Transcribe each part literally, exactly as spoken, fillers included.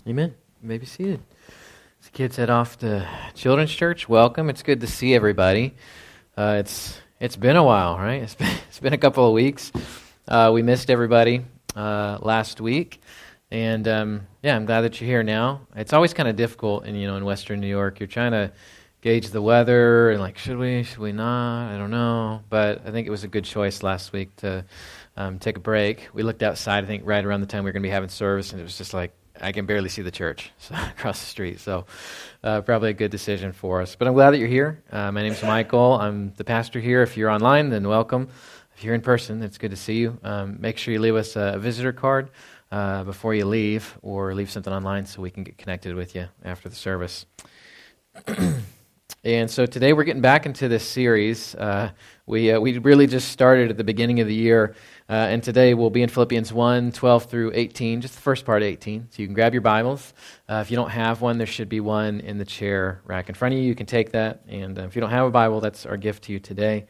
Amen. You may be seated. As kids head off to Children's Church, welcome. It's good to see everybody. Uh, it's it's been a while, right? It's been it's been a couple of weeks. Uh, we missed everybody uh, last week, and um, yeah, I'm glad that you're here now. It's always kind of difficult, in you know, in Western New York. You're trying to gauge the weather and like, should we, should we not? I don't know, but I think it was a good choice last week to um, take a break. We looked outside, I think, right around the time we were going to be having service, and it was just like, I can barely see the church so, across the street, so uh, probably a good decision for us. But I'm glad that you're here. Uh, my name's Michael. I'm the pastor here. If you're online, then welcome. If you're in person, it's good to see you. Um, make sure you leave us a visitor card uh, before you leave, or leave something online so we can get connected with you after the service. And so today we're getting back into this series. Uh, we uh, we really just started at the beginning of the year, uh, and today we'll be in Philippians one, twelve through eighteen, just the first part of eighteen. So you can grab your Bibles. Uh, if you don't have one, there should be one in the chair rack in front of you. You can take that, and uh, if you don't have a Bible, that's our gift to you today.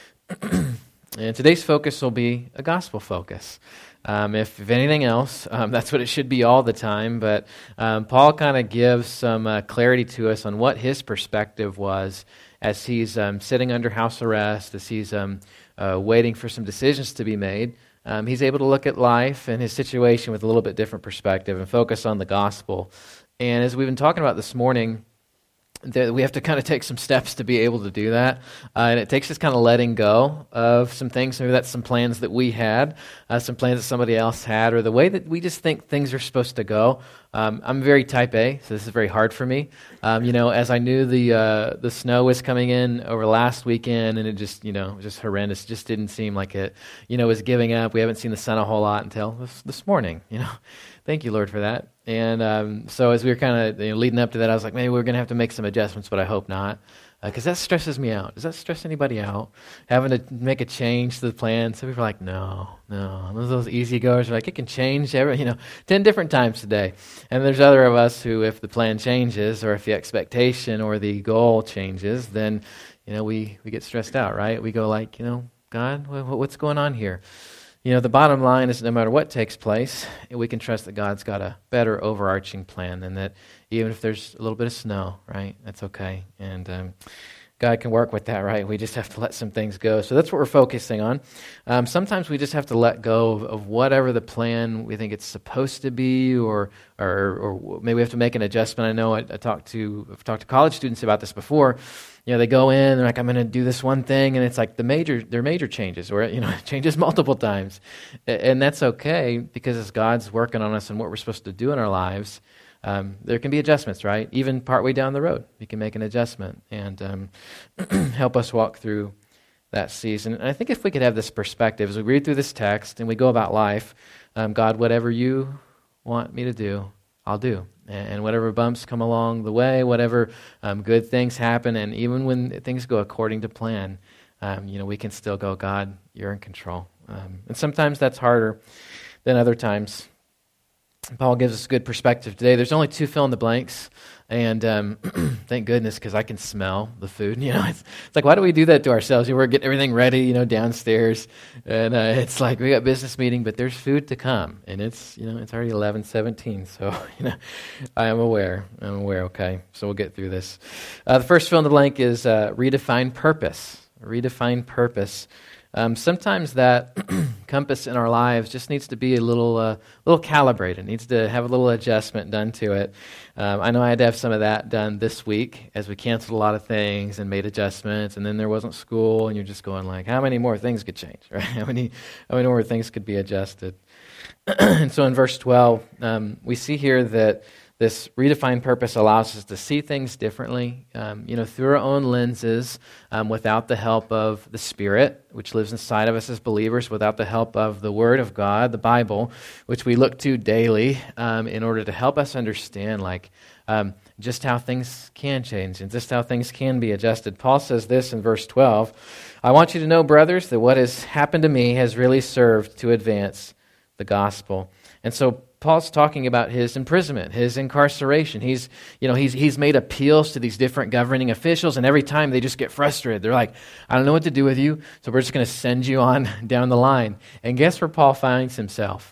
And today's focus will be a gospel focus. Um, if, if anything else, um, that's what it should be all the time. But um, Paul kind of gives some uh, clarity to us on what his perspective was as he's um, sitting under house arrest, as he's um, uh, waiting for some decisions to be made. Um, he's able to look at life and his situation with a little bit different perspective and focus on the gospel. And as we've been talking about this morning, that we have to kind of take some steps to be able to do that. Uh, and it takes us kind of letting go of some things. Maybe that's some plans that we had, uh, some plans that somebody else had, or the way that we just think things are supposed to go. Um, I'm very type A, so this is very hard for me. Um, you know, as I knew the uh, the snow was coming in over last weekend, and it just, you know, it was just horrendous. It just didn't seem like it, you know, was giving up. We haven't seen the sun a whole lot until this, this morning, you know. Thank you, Lord, for that. And um, so as we were kind of you know, leading up to that, I was like, maybe we're going to have to make some adjustments, but I hope not, because uh, that stresses me out. Does that stress anybody out, having to make a change to the plan? Some people are like, no, no. Those, those easy goers are like, it can change every, you know, ten different times today. And there's other of us who, if the plan changes, or if the expectation or the goal changes, then, you know, we, we get stressed out, right? We go like, you know, God, what, what's going on here? You know, the bottom line is no matter what takes place, we can trust that God's got a better overarching plan, and that even if there's a little bit of snow, right, that's okay. And um, God can work with that, right? We just have to let some things go. So that's what we're focusing on. Um, sometimes we just have to let go of, of whatever the plan we think it's supposed to be, or or, or maybe we have to make an adjustment. I know I, I talked to I've talked to college students about this before. You know, they go in, they're like, I'm going to do this one thing, and it's like the major, they're major changes, or, you know, it changes multiple times. And that's okay, because as God's working on us and what we're supposed to do in our lives, um, there can be adjustments, right? Even partway down the road, you can make an adjustment and um, help us walk through that season. And I think if we could have this perspective, as we read through this text and we go about life, um, God, whatever you want me to do, I'll do. And whatever bumps come along the way, whatever um, good things happen, and even when things go according to plan, um, you know, we can still go, God, you're in control. Um, and sometimes that's harder than other times. Paul gives us a good perspective today. There's only two fill in the blanks, and um, thank goodness, because I can smell the food. You know, it's, it's like, why do we do that to ourselves? You know, we're getting everything ready, you know, downstairs, and uh, it's like we got business meeting, but there's food to come, and it's you know it's already eleven seventeen. So you know, I am aware. I'm aware. Okay, so we'll get through this. Uh, the first fill in the blank is uh, redefine purpose. Redefine purpose. Um, sometimes that compass in our lives just needs to be a little, uh, little calibrated. It needs to have a little adjustment done to it. Um, I know I had to have some of that done this week as we canceled a lot of things and made adjustments, and then there wasn't school, and you're just going like, how many more things could change, right? How many, how many more things could be adjusted? And so in verse twelve, um, we see here that this redefined purpose allows us to see things differently, um, you know, through our own lenses, um, without the help of the Spirit, which lives inside of us as believers, without the help of the Word of God, the Bible, which we look to daily um, in order to help us understand, like, um, just how things can change and just how things can be adjusted. Paul says this in verse twelve, I want you to know, brothers, that what has happened to me has really served to advance the gospel. And so Paul's talking about his imprisonment, his incarceration. He's, you know, he's he's made appeals to these different governing officials, and every time they just get frustrated. They're like, I don't know what to do with you, so we're just going to send you on down the line. And guess where Paul finds himself?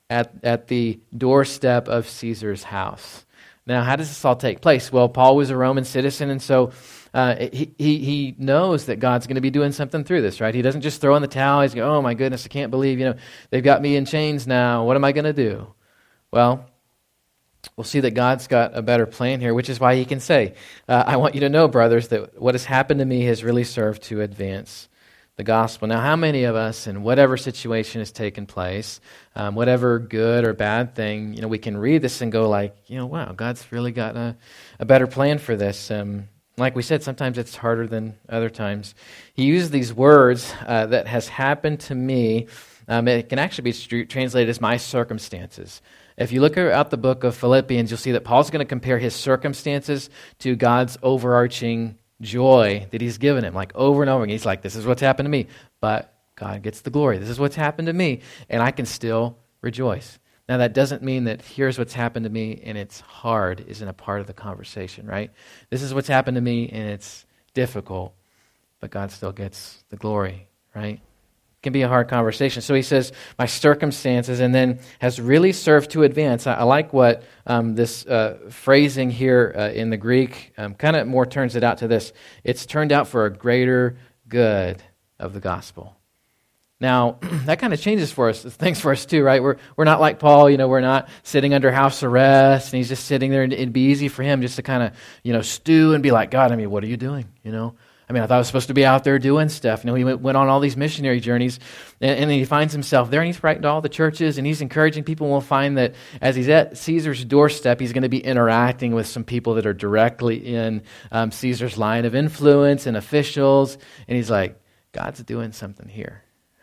at, at the doorstep of Caesar's house. Now, how does this all take place? Well, Paul was a Roman citizen, and so uh, he, he he knows that God's going to be doing something through this, right? He doesn't just throw in the towel. He's going, oh my goodness, I can't believe, you know, they've got me in chains now. What am I going to do? Well, we'll see that God's got a better plan here, which is why he can say, uh, I want you to know, brothers, that what has happened to me has really served to advance the gospel. Now, how many of us, in whatever situation has taken place, um, whatever good or bad thing, you know, we can read this and go like, you know, wow, God's really got a, a better plan for this. Um, like we said, sometimes it's harder than other times. He uses these words uh, that has happened to me. Um, it can actually be st- translated as my circumstances. If you look at the book of Philippians, you'll see that Paul's going to compare his circumstances to God's overarching joy that he's given him, like over and over again. He's like, this is what's happened to me, but God gets the glory. This is what's happened to me, and I can still rejoice. Now, that doesn't mean that here's what's happened to me, and it's hard isn't a part of the conversation, right? This is what's happened to me, and it's difficult, but God still gets the glory, right? It can be a hard conversation. So he says, my circumstances, and then has really served to advance. I, I like what um, this uh, phrasing here uh, in the Greek um, kind of more turns it out to this. It's turned out for a greater good of the gospel. Now, that kind of changes for us, things for us too, right? We're we're not like Paul, you know, we're not sitting under house arrest, and he's just sitting there, and it'd be easy for him just to kind of, you know, stew and be like, God, I mean, what are you doing, you know? I mean, I thought I was supposed to be out there doing stuff. You know, he went, went on all these missionary journeys, and, and then he finds himself there, and he's writing to all the churches, and he's encouraging people. And we'll find that as he's at Caesar's doorstep, he's going to be interacting with some people that are directly in um, Caesar's line of influence and officials, and he's like, God's doing something here.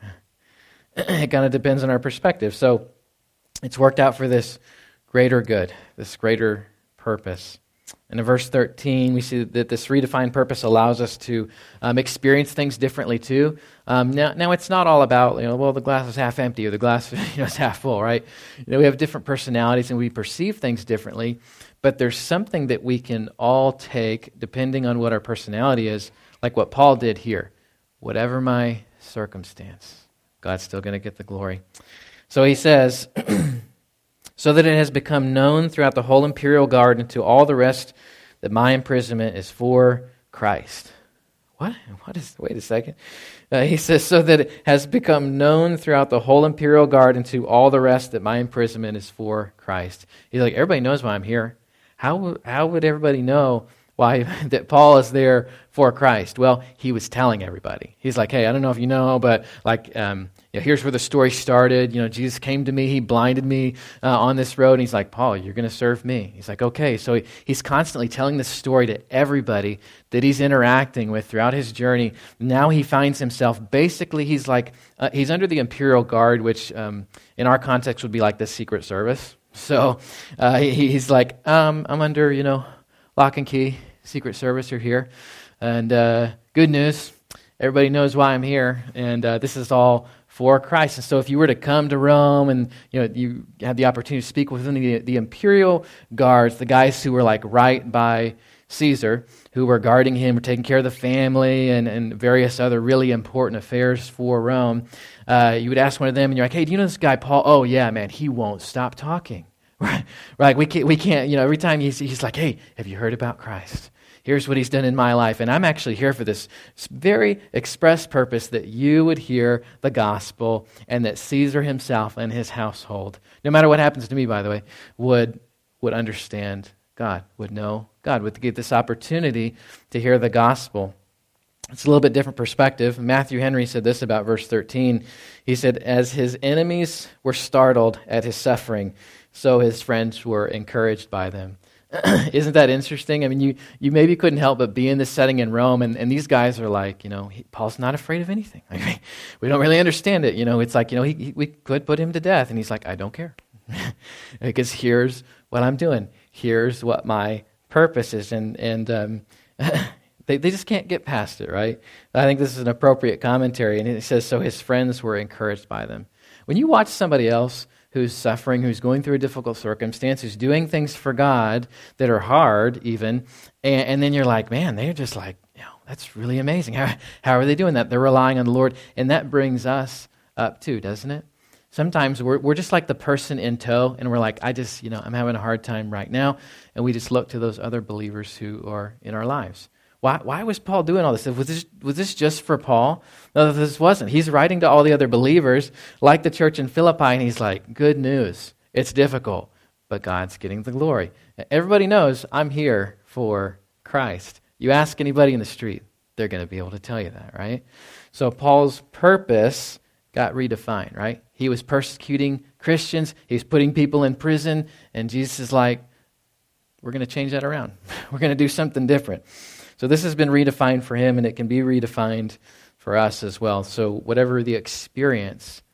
It kind of depends on our perspective. So it's worked out for this greater good, this greater purpose. And in verse thirteen, we see that this redefined purpose allows us to um, experience things differently too. Um, now, now, it's not all about, you know, well, the glass is half empty or the glass you know, is half full, right? You know, we have different personalities and we perceive things differently, but there's something that we can all take depending on what our personality is, like what Paul did here. Whatever my circumstance, God's still going to get the glory. So he says, so that it has become known throughout the whole imperial guard and to all the rest that my imprisonment is for Christ. What? What is, wait a second. Uh, he says, so that it has become known throughout the whole imperial guard and to all the rest that my imprisonment is for Christ. He's like, everybody knows why I'm here. How, how would everybody know why that Paul is there for Christ? Well, he was telling everybody. He's like, hey, I don't know if you know, but like, um, you know, here's where the story started. You know, Jesus came to me. He blinded me uh, on this road. And he's like, Paul, you're going to serve me. He's like, okay. So he, he's constantly telling this story to everybody that he's interacting with throughout his journey. Now he finds himself, basically, he's like, uh, he's under the imperial guard, which um, in our context would be like the Secret Service. So uh, he, he's like, um, I'm under, you know, lock and key, Secret Service are here. And uh, good news, everybody knows why I'm here. And uh, this is all for Christ. And so if you were to come to Rome and you know you had the opportunity to speak with the, the imperial guards, the guys who were like right by Caesar, who were guarding him, were taking care of the family and, and various other really important affairs for Rome, uh, you would ask one of them and you're like, hey, do you know this guy Paul? Oh yeah, man, he won't stop talking. Right, right. We can't, we can't, you know, every time he's, he's like, hey, have you heard about Christ? Here's what he's done in my life. And I'm actually here for this very express purpose that you would hear the gospel and that Caesar himself and his household, no matter what happens to me, by the way, would, would understand God, would know God, would get this opportunity to hear the gospel. It's a little bit different perspective. Matthew Henry said this about verse thirteen. He said, as his enemies were startled at his suffering, so his friends were encouraged by them. Isn't that interesting? I mean, you, you maybe couldn't help but be in this setting in Rome, and, and these guys are like, you know, he, Paul's not afraid of anything. I mean, we don't really understand it. You know, it's like, you know, he, he, we could put him to death, and he's like, I don't care. Because here's what I'm doing. Here's what my purpose is. And, and um, they, they just can't get past it, right? I think this is an appropriate commentary, and it says, so his friends were encouraged by them. When you watch somebody else who's suffering, who's going through a difficult circumstance, who's doing things for God that are hard even, and, and then you're like, man, they're just like, you know, that's really amazing. How, how are they doing that? They're relying on the Lord, and that brings us up too, doesn't it? Sometimes we're we're just like the person in tow, and we're like, I just, you know, I'm having a hard time right now, and we just look to those other believers who are in our lives. Why why was Paul doing all this? Was this was this just for Paul? No, this wasn't. He's writing to all the other believers, like the church in Philippi, and he's like, good news. It's difficult, but God's getting the glory. Everybody knows I'm here for Christ. You ask anybody in the street, they're going to be able to tell you that, right? So Paul's purpose got redefined, right? He was persecuting Christians. He was putting people in prison. And Jesus is like, we're going to change that around. We're going to do something different. So this has been redefined for him, and it can be redefined for us as well. So whatever the experience,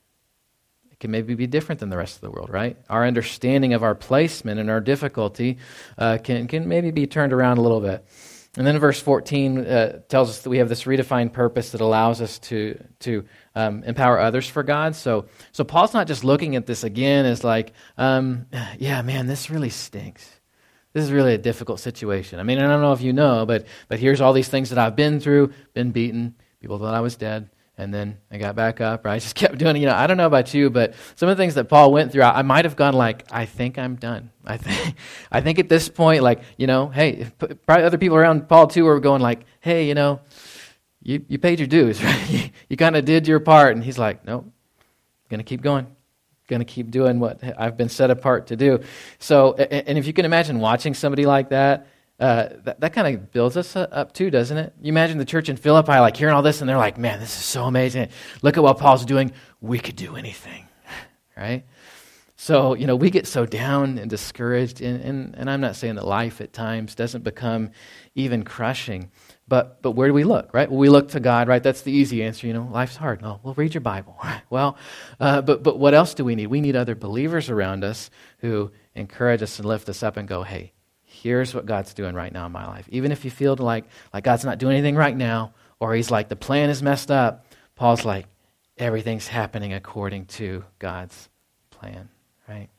it can maybe be different than the rest of the world, right? Our understanding of our placement and our difficulty uh, can, can maybe be turned around a little bit. And then verse fourteen uh, tells us that we have this redefined purpose that allows us to to um, empower others for God. So so Paul's not just looking at this again as like, um, yeah, man, this really stinks. This is really a difficult situation. I mean, I don't know if you know, but but here's all these things that I've been through, been beaten, people thought I was dead, and then I got back up, right? I just kept doing it. You know, I don't know about you, but some of the things that Paul went through, I, I might have gone like, I think I'm done. I think I think at this point, like, you know, hey, probably other people around Paul too were going like, hey, you know, you, you paid your dues, right? You, you kind of did your part. And he's like, nope, going to keep going. Going to keep doing what I've been set apart to do. So, and if you can imagine watching somebody like that, uh, that, that kind of builds us up too, doesn't it? You imagine the church in Philippi, like hearing all this, and they're like, man, this is so amazing. Look at what Paul's doing. We could do anything, right? So, you know, we get so down and discouraged, and, and, and I'm not saying that life at times doesn't become even crushing, but but where do we look, right? Well, we look to God, right? That's the easy answer, you know, life's hard. Oh, well, read your Bible. Well, uh, but but what else do we need? We need other believers around us who encourage us and lift us up and go, hey, here's what God's doing right now in my life. Even if you feel like, like God's not doing anything right now, or he's like, the plan is messed up, Paul's like, everything's happening according to God's plan. Right.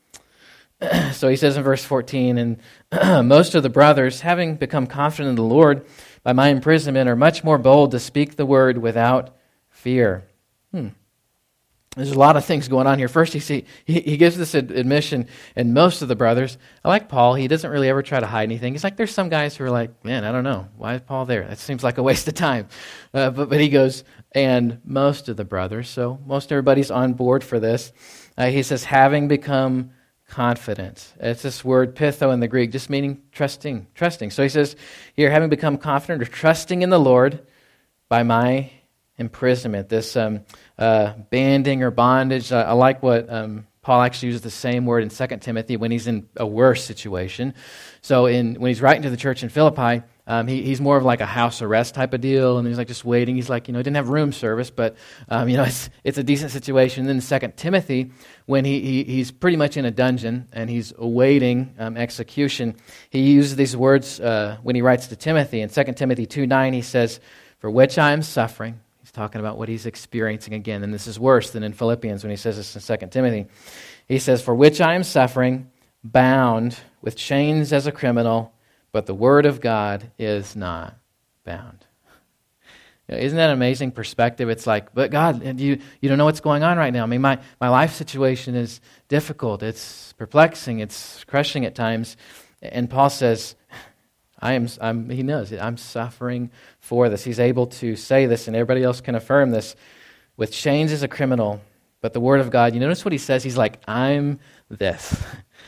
So he says in verse fourteen, and most of the brothers, having become confident in the Lord by my imprisonment, are much more bold to speak the word without fear. Hmm. There's a lot of things going on here. First, he, see, he, he gives this ad- admission, and most of the brothers, I like Paul, he doesn't really ever try to hide anything. He's like, there's some guys who are like, man, I don't know, why is Paul there? That seems like a waste of time. Uh, but, but he goes, and most of the brothers, so most everybody's on board for this. Uh, he says, having become confident. It's this word pitho in the Greek, just meaning trusting, trusting. So he says here, having become confident or trusting in the Lord by my imprisonment, this um, uh, banding or bondage. I, I like what um, Paul actually uses the same word in Second Timothy when he's in a worse situation. So in when he's writing to the church in Philippi, Um, he, he's more of like a house arrest type of deal, and he's like just waiting. He's like, you know, he didn't have room service, but, um, you know, it's it's a decent situation. And then Second Timothy, when he, he he's pretty much in a dungeon, and he's awaiting um, execution, he uses these words uh, when he writes to Timothy. In Second Timothy two nine, he says, for which I am suffering. He's talking about what he's experiencing again, and this is worse than in Philippians when he says this in Second Timothy. He says, for which I am suffering, bound with chains as a criminal, but the word of God is not bound. You know, isn't that an amazing perspective? It's like, but God, you you don't know what's going on right now. I mean, my, my life situation is difficult. It's perplexing. It's crushing at times. And Paul says, I am. I'm, he knows it. I'm suffering for this. He's able to say this, and everybody else can affirm this. With chains as a criminal, but the word of God. You notice what he says? He's like, I'm this.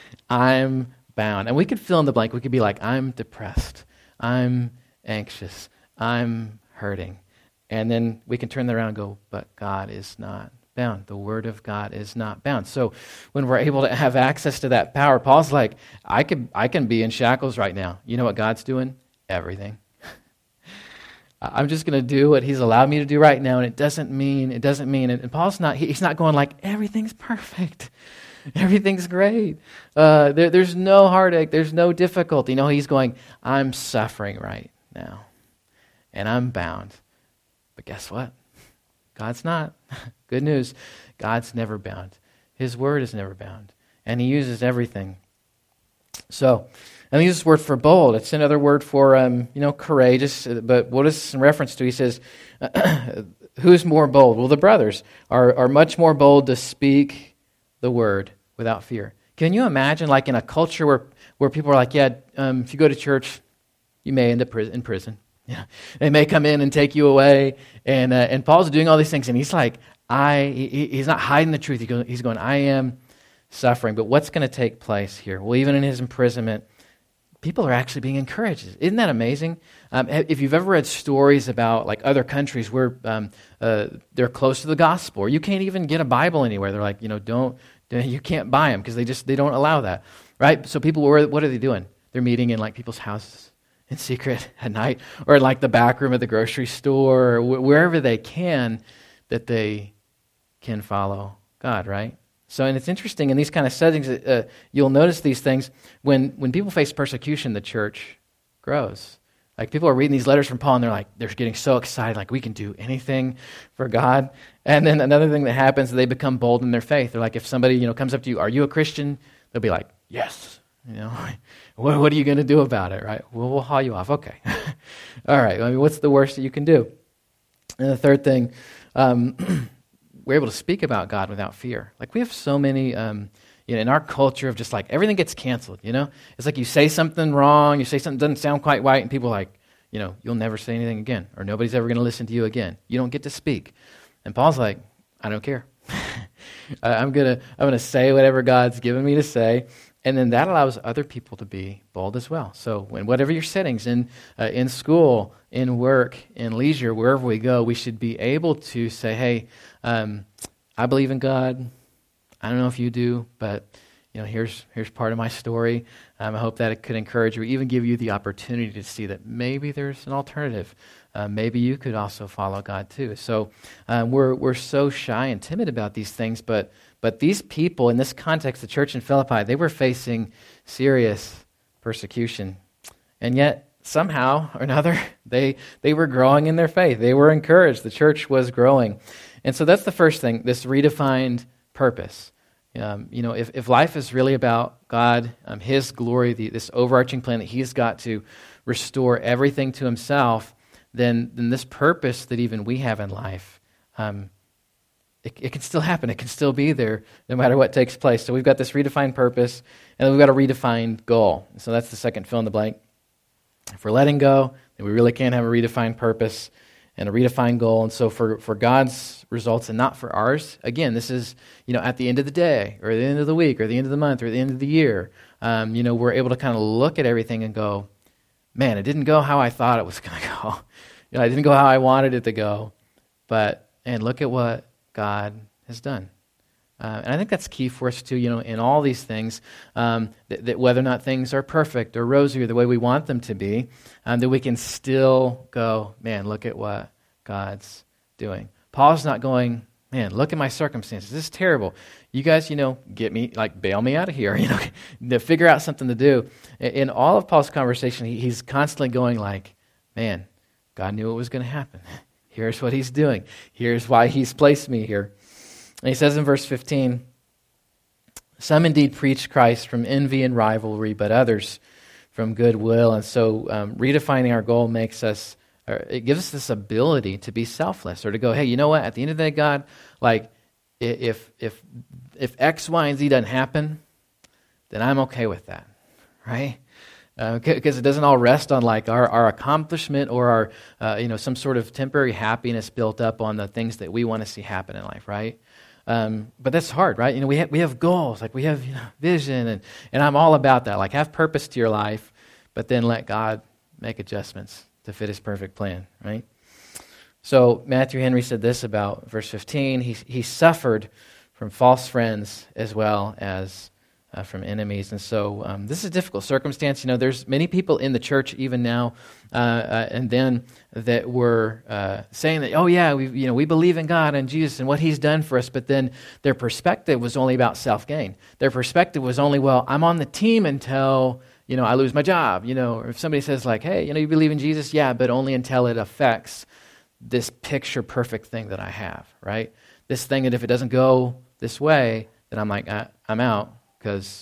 I'm bound. And we could fill in the blank. We could be like, I'm depressed. I'm anxious. I'm hurting. And then we can turn that around and go, but God is not bound. The word of God is not bound. So when we're able to have access to that power, Paul's like, I can, I can be in shackles right now. You know what God's doing? Everything. I'm just going to do what he's allowed me to do right now, and it doesn't mean, it doesn't mean, and Paul's not, he's not going like, everything's perfect. Everything's great. Uh, there, there's no heartache. There's no difficulty. No, he's going, I'm suffering right now, and I'm bound. But guess what? God's not. Good news. God's never bound. His word is never bound, and he uses everything. So And he uses this word for bold. It's another word for, um, you know, courageous. But what is this in reference to? He says, who's more bold? Well, the brothers are, are much more bold to speak the word without fear. Can you imagine, like, in a culture where, where people are like, yeah, um, if you go to church, you may end up in prison. Yeah, they may come in and take you away. And uh, and Paul's doing all these things, and he's like, I. He, he's not hiding the truth. He goes, he's going, I am suffering. But what's going to take place here? Well, even in his imprisonment, people are actually being encouraged. Isn't that amazing? Um, if you've ever read stories about like other countries where um, uh, they're close to the gospel, or you can't even get a Bible anywhere. They're like, you know, don't, you can't buy them because they just they don't allow that, right? So people, what are they doing? They're meeting in like people's houses in secret at night, or in like the back room of the grocery store, or wh- wherever they can, that they can follow God, right? So, and it's interesting in these kind of settings, uh, you'll notice these things. When when people face persecution, the church grows. Like, people are reading these letters from Paul, and they're like, they're getting so excited, like, we can do anything for God. And then another thing that happens, they become bold in their faith. They're like, if somebody, you know, comes up to you, are you a Christian? They'll be like, yes. You know, what, what are you going to do about it, right? Well, we'll haul you off. Okay. All right. I mean, what's the worst that you can do? And the third thing, um, we're able to speak about God without fear. Like, we have so many, um, you know, in our culture of just like everything gets canceled, you know? It's like you say something wrong, you say something that doesn't sound quite right, and people are like, you know, you'll never say anything again, or nobody's ever going to listen to you again. You don't get to speak. And Paul's like, I don't care. I'm going to I'm gonna say whatever God's given me to say. And then that allows other people to be bold as well. So in whatever your settings, in uh, in school, in work, in leisure, wherever we go, we should be able to say, hey, um, I believe in God. I don't know if you do, but you know, here's here's part of my story. Um, I hope that it could encourage you, even give you the opportunity to see that maybe there's an alternative. Uh, maybe you could also follow God too. So um, we're we're so shy and timid about these things, but but these people in this context, the church in Philippi, they were facing serious persecution, and yet somehow or another they they were growing in their faith. They were encouraged. The church was growing, and so that's the first thing. This redefined purpose. Um, you know, if, if life is really about God, um, His glory, the, this overarching plan that He's got to restore everything to Himself, then then this purpose that even we have in life, um, it, it can still happen. It can still be there no matter what takes place. So we've got this redefined purpose, and then we've got a redefined goal. So that's the second fill in the blank. If we're letting go, then we really can't have a redefined purpose and a redefined goal. And so for, for God's results and not for ours, again, this is, you know, at the end of the day or the end of the week or the end of the month or the end of the year, um, you know, we're able to kind of look at everything and go, man, it didn't go how I thought it was going to go. You know, it didn't go how I wanted it to go. But, and look at what God has done. Uh, and I think that's key for us too, you know, in all these things, um, that, that whether or not things are perfect or rosy or the way we want them to be, um, that we can still go, man, look at what God's doing. Paul's not going, man, look at my circumstances. This is terrible. You guys, you know, get me, like, bail me out of here, you know, to figure out something to do. In, in all of Paul's conversation, he, he's constantly going like, man, God knew what was going to happen. Here's what He's doing. Here's why He's placed me here. And he says in verse fifteen, some indeed preach Christ from envy and rivalry, but others from goodwill. And so um, redefining our goal makes us, or it gives us this ability to be selfless, or to go, hey, you know what? At the end of the day, God, like, if if if X, Y, and Z doesn't happen, then I'm okay with that, right? Because uh, it doesn't all rest on like our, our accomplishment or our uh, you know some sort of temporary happiness built up on the things that we want to see happen in life, right? Um, but that's hard, right? You know, we have, we have goals, like we have, you know, vision, and, and I'm all about that. Like, have purpose to your life, but then let God make adjustments to fit His perfect plan, right? So Matthew Henry said this about verse fifteen. He he suffered from false friends as well as uh, from enemies, and so um, this is a difficult circumstance. You know, there's many people in the church even now, uh, uh, and then that were uh, saying that, oh yeah, we you know we believe in God and Jesus and what He's done for us, but then their perspective was only about self-gain. Their perspective was only, well, I'm on the team until you know I lose my job. You know, or if somebody says like, hey, you know, you believe in Jesus, yeah, but only until it affects this picture perfect thing that I have, right? This thing that if it doesn't go this way, then I'm like, I, I'm out. Because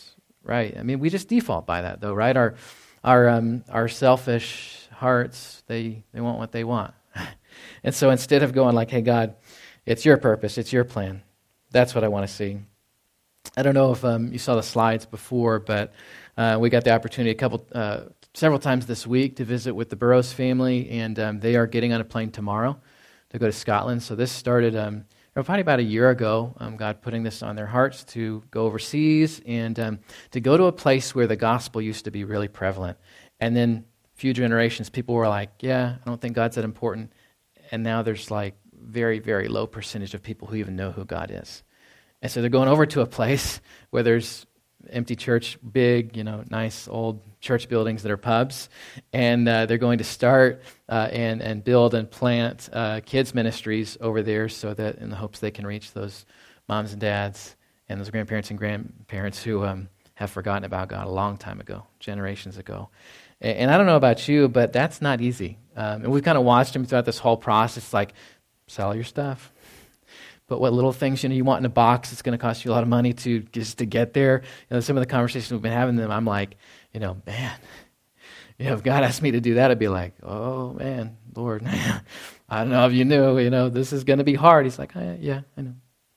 right? I mean, we just default by that, though, right? Our our um, our selfish hearts, they they want what they want. And so instead of going like, hey, God, it's your purpose, it's your plan, that's what I want to see. I don't know if um, you saw the slides before, but uh, we got the opportunity a couple, uh, several times this week to visit with the Burrows family, and um, they are getting on a plane tomorrow to go to Scotland. So this started um, probably about a year ago, um, God putting this on their hearts to go overseas and um, to go to a place where the gospel used to be really prevalent. And then a few generations, people were like, yeah, I don't think God's that important. And now there's like very, very low percentage of people who even know who God is. And so they're going over to a place where there's empty church, big, you know, nice old church buildings that are pubs, and uh, they're going to start uh, and and build and plant uh, kids ministries over there, so that in the hopes they can reach those moms and dads and those grandparents and grandparents who um, have forgotten about God a long time ago, generations ago. And, and I don't know about you, but that's not easy. Um, and we've kind of watched them throughout this whole process, like sell your stuff. But what little things, you know, you want in a box, it's going to cost you a lot of money to just to get there. You know, some of the conversations we've been having with them, I'm like, you know, man, you know, if God asked me to do that, I'd be like, oh, man, Lord, I don't know if you knew, you know, this is going to be hard. He's like, oh, yeah, I know.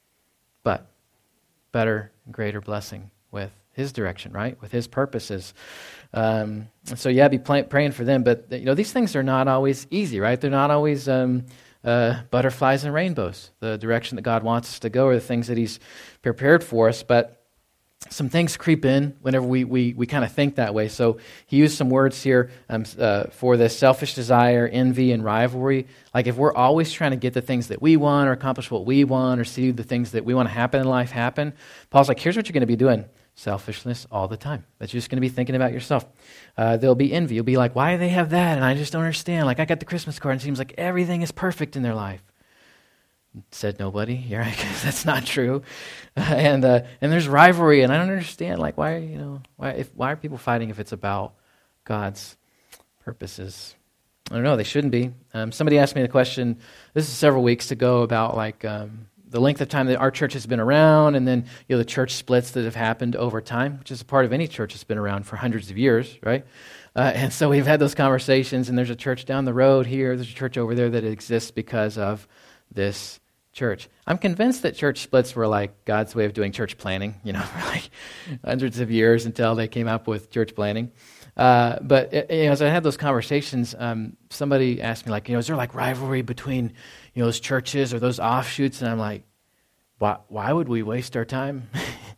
But better and greater blessing with his direction, right? With his purposes. Um, so, yeah, be play, praying for them. But, you know, these things are not always easy, right? They're not always... Um, Uh, butterflies and rainbows, the direction that God wants us to go, or the things that he's prepared for us. But some things creep in whenever we we, we kind of think that way. So he used some words here um, uh, for this: selfish desire, envy, and rivalry. Like if we're always trying to get the things that we want, or accomplish what we want, or see the things that we want to happen in life happen, Paul's like, here's what you're going to be doing. Selfishness all the time. That's just going to be thinking about yourself. Uh, there'll be envy. You'll be like, why do they have that? And I just don't understand. Like, I got the Christmas card and it seems like everything is perfect in their life. Said nobody. You're right, because that's not true. Uh, and uh, and there's rivalry, and I don't understand. Like, why you know why if why are people fighting if it's about God's purposes? I don't know. They shouldn't be. Um, somebody asked me the question. This is several weeks ago about like. Um, the length of time that our church has been around, and then you know the church splits that have happened over time, which is a part of any church that's been around for hundreds of years, right? Uh, and so we've had those conversations, and there's a church down the road here, there's a church over there that exists because of this church. I'm convinced that church splits were like God's way of doing church planning, you know, for like hundreds of years until they came up with church planning. Uh, but you know, as I had those conversations, um, somebody asked me, like, you know, is there like rivalry between, you know, those churches or those offshoots? And I'm like, why, why would we waste our time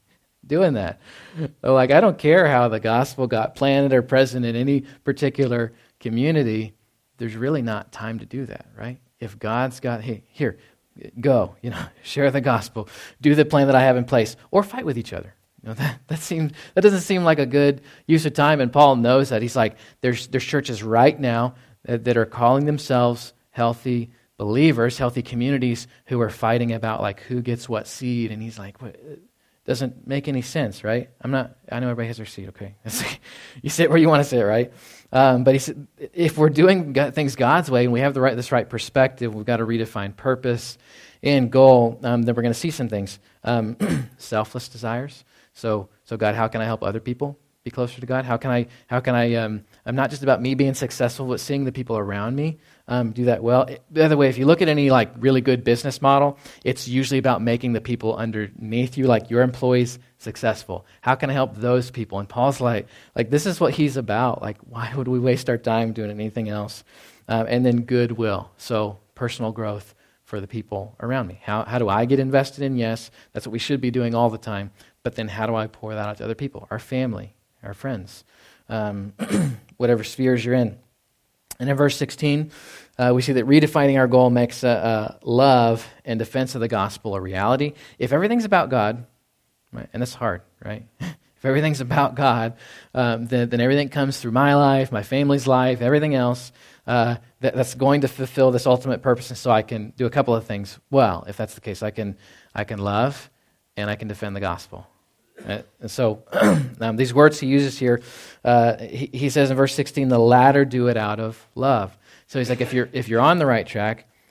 doing that? Like, I don't care how the gospel got planted or present in any particular community. There's really not time to do that, right? If God's got, hey, here, go, you know, share the gospel, do the plan that I have in place, or fight with each other. You know, that that seems that doesn't seem like a good use of time, and Paul knows that. He's like, there's there's churches right now that, that are calling themselves healthy believers, healthy communities, who are fighting about like who gets what seed, and he's like, what? It doesn't make any sense, right? I'm not. I know everybody has their seed. Okay, you sit where you want to sit, right? Um, but he said, if we're doing things God's way and we have the right this right perspective, we've got to redefine purpose and goal. Um, then we're going to see some things, um, selfless desires. So, so God, how can I help other people be closer to God? How can I, how can I, um, I'm not just about me being successful, but seeing the people around me um, do that well. By the way, if you look at any like really good business model, it's usually about making the people underneath you, like your employees, successful. How can I help those people? And Paul's like, like this is what he's about. Like, why would we waste our time doing anything else? Um, and then goodwill. So personal growth for the people around me. How how do I get invested in? Yes, that's what we should be doing all the time. But then how do I pour that out to other people, our family, our friends, um, whatever spheres you're in? And in verse sixteen, uh, we see that redefining our goal makes uh, uh, love and defense of the gospel a reality. If everything's about God, right, and that's hard, right? If everything's about God, um, then, then everything comes through my life, my family's life, everything else, uh, that, that's going to fulfill this ultimate purpose. And so I can do a couple of things. Well, if that's the case, I can I can love and I can defend the gospel. Right? And so um, these words he uses here, uh, he, he says in verse sixteen, the latter do it out of love. So he's like, if you're if you're on the right track,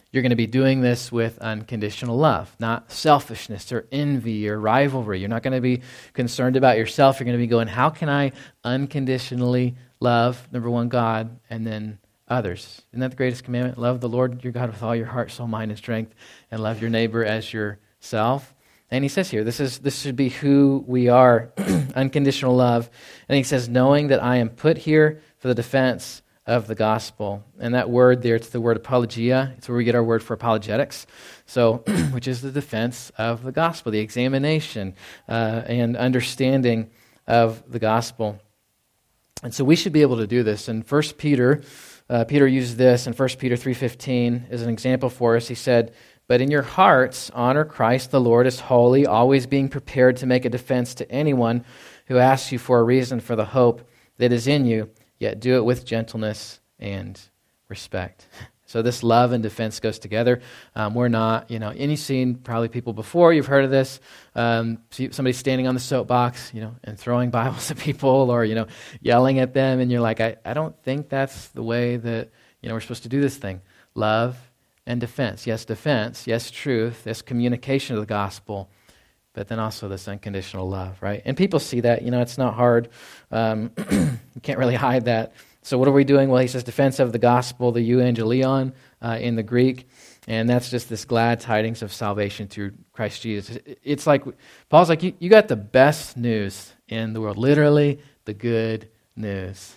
you're going to be doing this with unconditional love, not selfishness or envy or rivalry. You're not going to be concerned about yourself. You're going to be going, how can I unconditionally love, number one, God, and then others? Isn't that the greatest commandment? Love the Lord your God with all your heart, soul, mind, and strength, and love your neighbor as yourself. And he says here, this is this should be who we are, unconditional love. And he says, knowing that I am put here for the defense of the gospel. And that word there, it's the word apologia. It's where we get our word for apologetics. So, which is the defense of the gospel, the examination uh, and understanding of the gospel. And so we should be able to do this. And First Peter, uh, Peter used this in First Peter three fifteen as an example for us. He said, but in your hearts, honor Christ the Lord as holy, always being prepared to make a defense to anyone who asks you for a reason for the hope that is in you, yet do it with gentleness and respect. So this love and defense goes together. Um, we're not, you know, and you've seen probably people before, you've heard of this, um, somebody standing on the soapbox, you know, and throwing Bibles at people or, you know, yelling at them, and you're like, I, I don't think that's the way that, you know, we're supposed to do this thing. Love and defense. Yes, defense. Yes, truth. Yes, communication of the gospel. But then also this unconditional love, right? And people see that. You know, it's not hard. Um, you can't really hide that. So what are we doing? Well, he says defense of the gospel, the euangelion uh, in the Greek. And that's just this glad tidings of salvation through Christ Jesus. It's like, Paul's like, you, you got the best news in the world. Literally, the good news.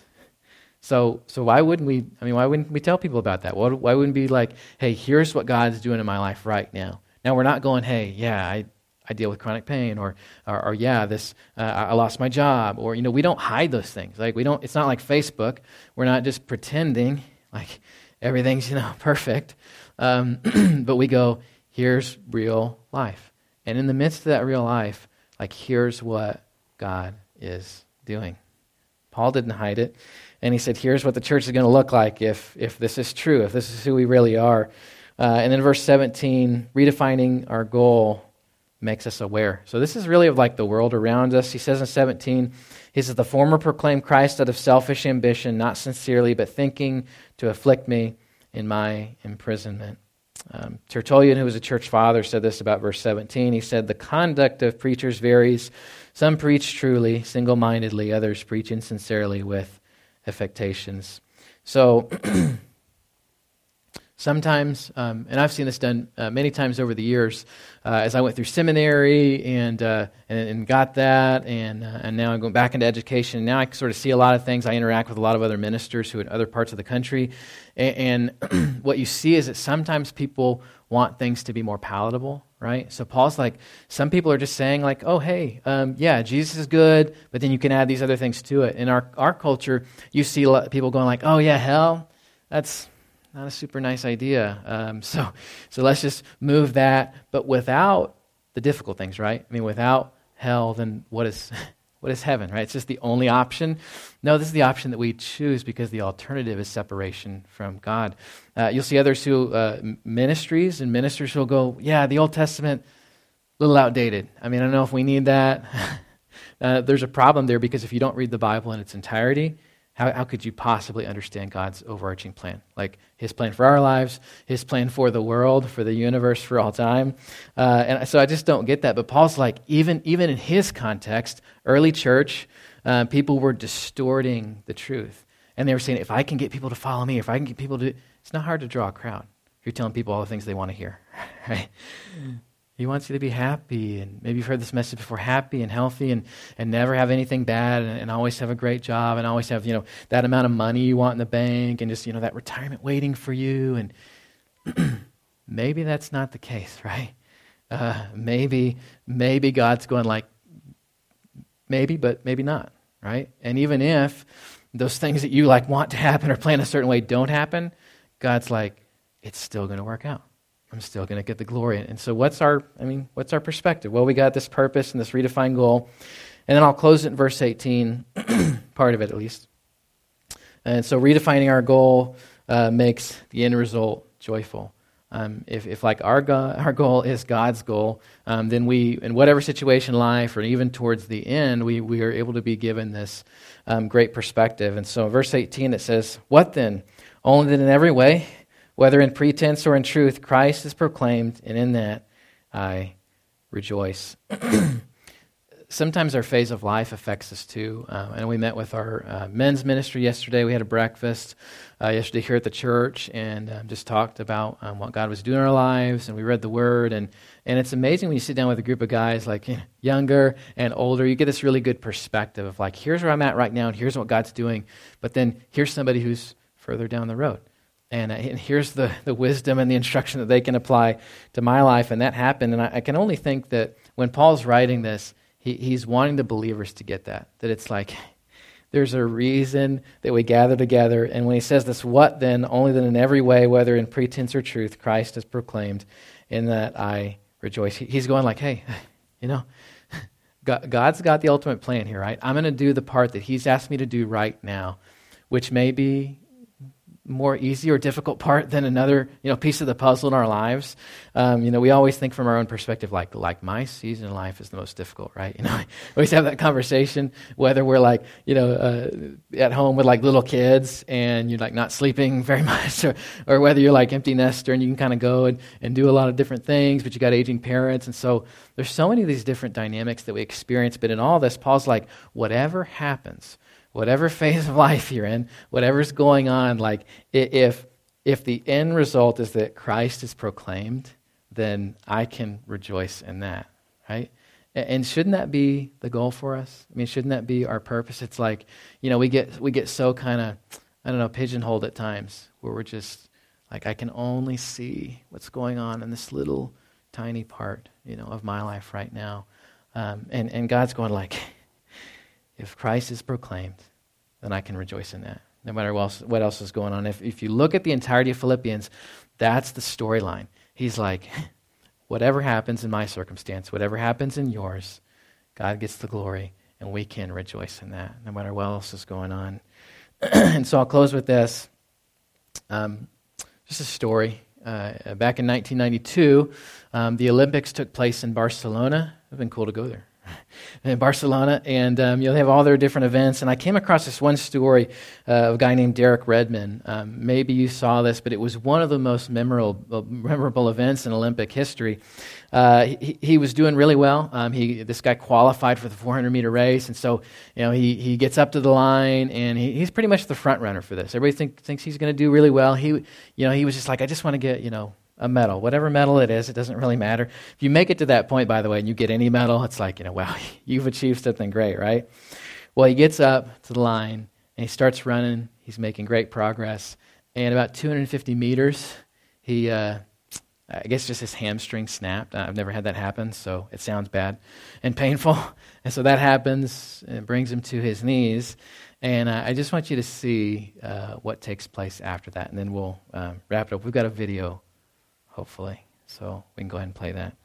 So so why wouldn't we, I mean, why wouldn't we tell people about that? Why, why wouldn't we be like, hey, here's what God's doing in my life right now. Now, we're not going, hey, yeah, I, I deal with chronic pain, or, or, or yeah, this, uh, I lost my job, or, you know, we don't hide those things. Like, we don't, it's not like Facebook. We're not just pretending like everything's, you know, perfect. Um, but we go, here's real life. And in the midst of that real life, like, here's what God is doing. Paul didn't hide it. And he said, here's what the church is going to look like if if this is true, if this is who we really are. Uh, and then verse seventeen, redefining our goal makes us aware. So this is really of like the world around us. He says in seventeen, he says, the former proclaimed Christ out of selfish ambition, not sincerely, but thinking to afflict me in my imprisonment. Um, Tertullian, who was a church father, said this about verse seventeen. He said, the conduct of preachers varies. Some preach truly, single-mindedly. Others preach insincerely with affectations. So sometimes, um, and I've seen this done uh, many times over the years, uh, as I went through seminary and uh, and, and got that, and uh, and now I'm going back into education. And now I sort of see a lot of things. I interact with a lot of other ministers who are in other parts of the country, and, and what you see is that sometimes people want things to be more palatable, right? So Paul's like, some people are just saying like, oh, hey, um, yeah, Jesus is good, but then you can add these other things to it. In our, our culture, you see a lot of people going like, oh, yeah, hell, that's not a super nice idea. Um, so so let's just move that, but without the difficult things, right? I mean, without hell, then what is what is heaven, right? It's just the only option. No, this is the option that we choose because the alternative is separation from God. Uh, you'll see others who, uh, ministries and ministers who will go, yeah, the Old Testament, a little outdated. I mean, I don't know if we need that. uh, there's a problem there because if you don't read the Bible in its entirety, How, how could you possibly understand God's overarching plan? Like his plan for our lives, his plan for the world, for the universe, for all time. Uh, and so I just don't get that. But Paul's like, even, even in his context, early church, uh, people were distorting the truth. And they were saying, if I can get people to follow me, if I can get people to... It's not hard to draw a crowd. You're telling people all the things they want to hear, right? He wants you to be happy, and maybe you've heard this message before, happy and healthy and, and never have anything bad and, and always have a great job and always have, you know, that amount of money you want in the bank and just, you know, that retirement waiting for you. And maybe that's not the case, right? Uh, maybe, maybe God's going like, maybe, but maybe not, right? And even if those things that you like want to happen or plan a certain way don't happen, God's like, it's still going to work out. I'm still going to get the glory. And so what's our, I mean, what's our perspective? Well, we got this purpose and this redefined goal. And then I'll close it in verse eighteen, part of it at least. And so redefining our goal uh, makes the end result joyful. Um, if, if like our go- our goal is God's goal, um, then we, in whatever situation in life or even towards the end, we, we are able to be given this um, great perspective. And so in verse eighteen it says, what then? Only that in every way whether in pretense or in truth, Christ is proclaimed, and in that I rejoice. Sometimes our phase of life affects us too. Uh, and we met with our uh, men's ministry yesterday. We had a breakfast uh, yesterday here at the church and uh, just talked about um, what God was doing in our lives. And we read the Word. And, and it's amazing when you sit down with a group of guys like you know, younger and older, you get this really good perspective of like, here's where I'm at right now and here's what God's doing. But then here's somebody who's further down the road. And, uh, and here's the, the wisdom and the instruction that they can apply to my life. And that happened. And I, I can only think that when Paul's writing this, He, he's wanting the believers to get that, that it's like there's a reason that we gather together. And when he says this, what then? Only that in every way, whether in pretense or truth, Christ is proclaimed, in that I rejoice. He, he's going like, hey, you know, God, God's got the ultimate plan here, right? I'm going to do the part that he's asked me to do right now, which may be more easy or difficult part than another, you know, piece of the puzzle in our lives. Um, you know, we always think from our own perspective, like, like my season in life is the most difficult, right? You know, we always have that conversation, whether we're like, you know, uh, at home with like little kids and you're like not sleeping very much, or, or whether you're like empty nester and you can kind of go and, and do a lot of different things, but you got aging parents. And so there's so many of these different dynamics that we experience. But in all this, Paul's like, whatever happens, whatever phase of life you're in, whatever's going on, like if if the end result is that Christ is proclaimed, then I can rejoice in that, right? And shouldn't that be the goal for us? I mean, shouldn't that be our purpose? It's like, you know, we get we get so kind of, I don't know, pigeonholed at times where we're just like, I can only see what's going on in this little tiny part, you know, of my life right now. Um, and, and God's going like, if Christ is proclaimed, then I can rejoice in that, no matter what else, what else is going on. If, if you look at the entirety of Philippians, that's the storyline. He's like, whatever happens in my circumstance, whatever happens in yours, God gets the glory, and we can rejoice in that, no matter what else is going on. And so I'll close with this. Um, just a story. Uh, back in nineteen ninety-two, um, the Olympics took place in Barcelona. It would have been cool to go there. In Barcelona, and um, you know, they have all their different events. And I came across this one story uh, of a guy named Derek Redmond. Um, maybe you saw this, but it was one of the most memorable memorable events in Olympic history. Uh, he, he was doing really well. Um, he this guy qualified for the four hundred meter race, and so you know he he gets up to the line, and he, he's pretty much the front runner for this. Everybody think, thinks he's going to do really well. He you know he was just like, I just want to get you know. a medal, whatever medal it is, it doesn't really matter. If you make it to that point, by the way, and you get any medal, it's like, you know, wow, you've achieved something great, right? Well, he gets up to the line, and he starts running. He's making great progress. And about two hundred fifty meters, he, uh, I guess just his hamstring snapped. I've never had that happen, so it sounds bad and painful. And so that happens, and it brings him to his knees. And uh, I just want you to see uh, what takes place after that, and then we'll uh, wrap it up. We've got a video, hopefully, so we can go ahead and play that.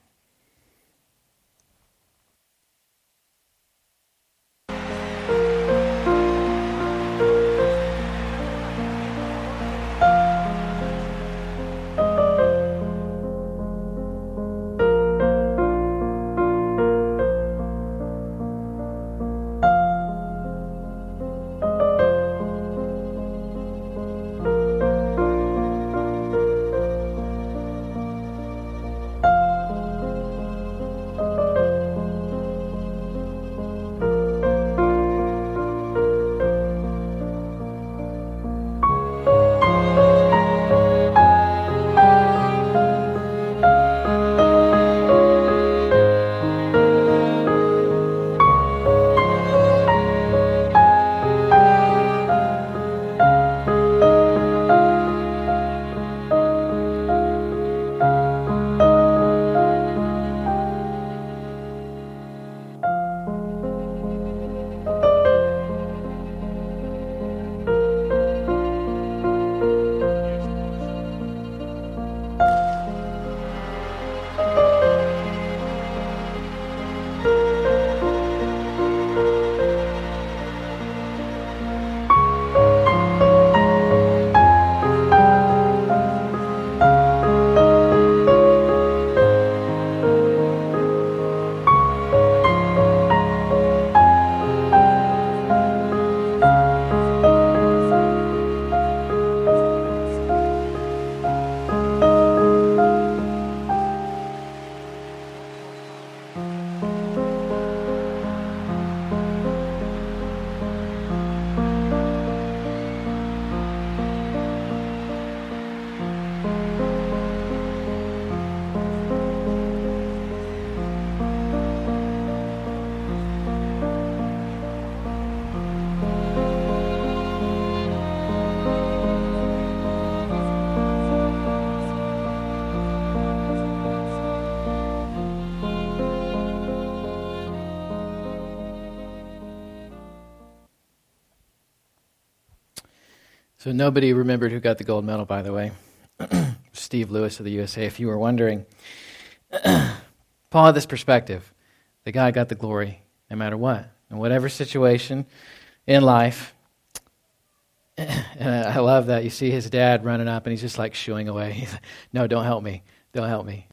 So nobody remembered who got the gold medal, by the way. Steve Lewis of the U S A, if you were wondering. Paul had this perspective. The guy got the glory no matter what. In whatever situation in life. And I love that. You see his dad running up and he's just like shooing away. He's like, no, don't help me. Don't help me.